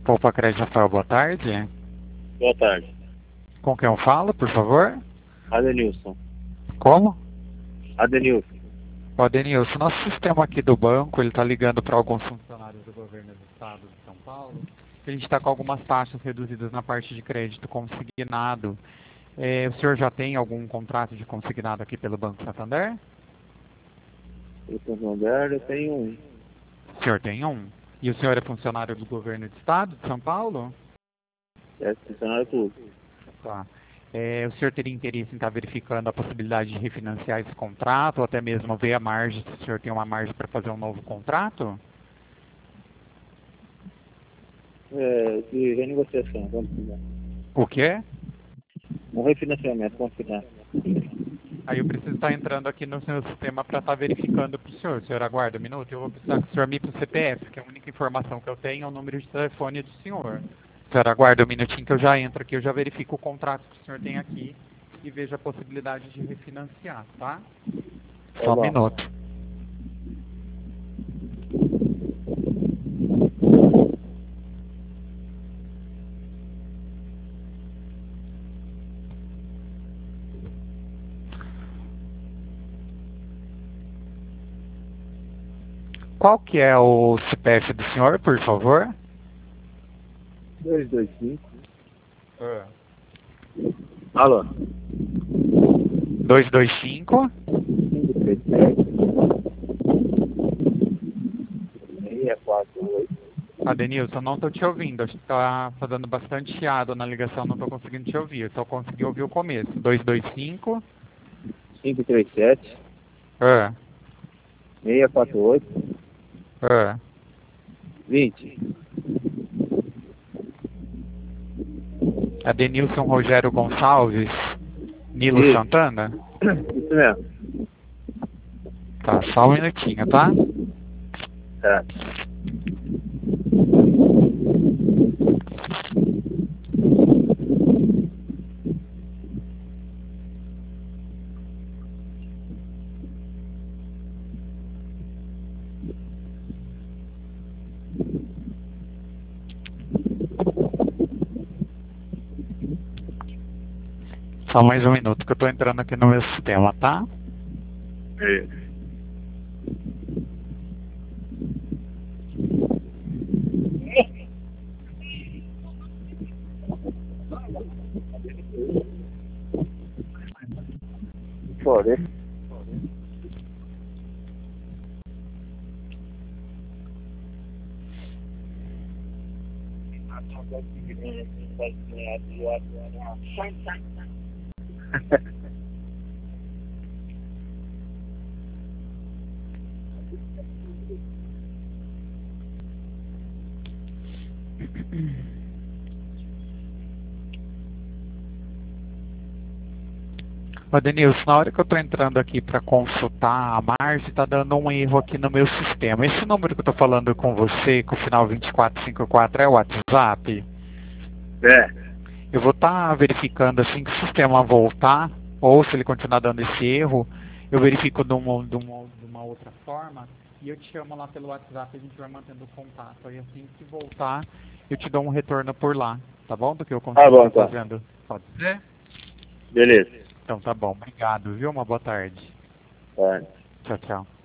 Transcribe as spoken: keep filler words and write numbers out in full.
Poupa Crédito Rafael, boa tarde. Boa tarde. Com quem eu falo, por favor? Adenilson. Como? Adenilson. Ó, Denilson, nosso sistema aqui do banco, ele está ligando para alguns funcionários do governo do estado de São Paulo. A gente está com algumas taxas reduzidas na parte de crédito consignado. É, o senhor já tem algum contrato de consignado aqui pelo Banco Santander? O Santander, eu tenho um. O senhor tem um? E o senhor é funcionário do governo do estado de São Paulo? É funcionário público. Tá. É, o senhor teria interesse em estar verificando a possibilidade de refinanciar esse contrato, ou até mesmo ver a margem, se o senhor tem uma margem para fazer um novo contrato? É, de renegociação, vamos precisar. O quê? Um refinanciamento, vamos precisar. Aí eu preciso estar entrando aqui no seu sistema para estar verificando para o senhor. O senhor aguarda um minuto? Eu vou precisar que o senhor me para o C P F, que é a única informação que eu tenho é o número de telefone do senhor. O senhor aguarda um minutinho que eu já entro aqui, eu já verifico o contrato que o senhor tem aqui e vejo a possibilidade de refinanciar, tá? Tá Só um bom. minuto. Qual que é o C P F do senhor, por favor? dois dois cinco. É. Alô? dois dois cinco. cinco três sete. seis quatro oito. Ah, Denilson, eu não estou te ouvindo. Acho que está fazendo bastante chiado na ligação, não estou conseguindo te ouvir. Eu só consegui ouvir o começo. dois dois cinco. cinco três sete. É. seis quatro oito. É. vinte. A Denilson Rogério Gonçalves. Nilo Isso. Santana? Isso mesmo. Tá, só um minutinho, tá? Tá. Só mais um minuto que eu estou entrando aqui no meu sistema, tá? É. Pode. Ô Denilson, na hora que eu estou entrando aqui para consultar a margem, está dando um erro aqui no meu sistema. Esse número que eu estou falando com você, com o final vinte e quatro cinquenta e quatro, é o WhatsApp? É. Eu vou estar tá verificando assim que o sistema voltar, ou se ele continuar dando esse erro, eu verifico de uma, de uma, de uma outra forma e eu te chamo lá pelo WhatsApp e a gente vai mantendo o contato. Aí assim que voltar, eu te dou um retorno por lá, tá bom? Do que eu consigo Tá bom, estar tá. fazendo. Pode ser? Beleza. Então tá bom, obrigado, viu? Uma boa tarde. Tá. Tchau, tchau.